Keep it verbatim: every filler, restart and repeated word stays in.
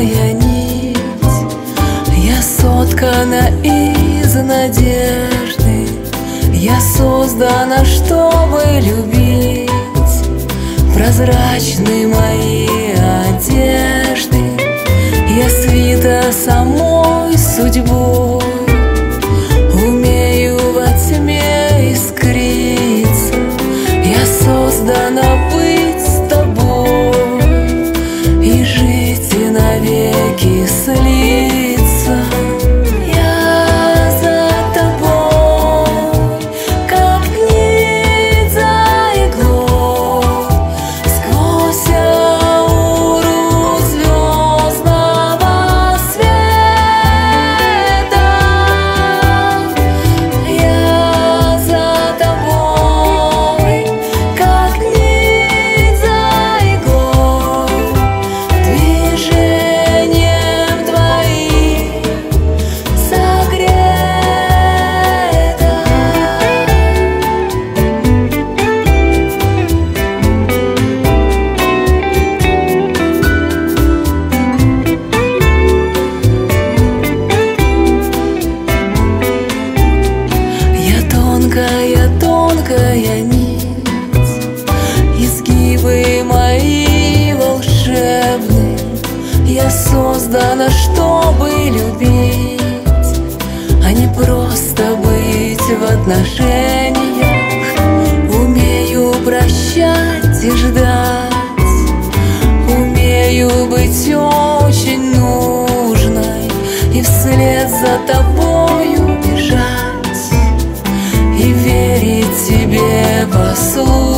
тонкая нить, я соткана из надежды, я создана, чтобы любить. Прозрачны мои одежды, я свита самой судьбой, умею во тьме искриться, я создана быть с тобой и жить и навеки слиться. Я за тобой, как нить за иглой, сквозь ауру звездного света. Я за тобой, как нить за иглой, движением твоим согрета. Я тонкая, тонкая нить, изгибы мои волшебны, я создана, чтобы любить, а не просто быть в отношениях. Умею прощать и ждать, умею быть очень нужной и вслед за тобою бежать, и верить тебе послушать.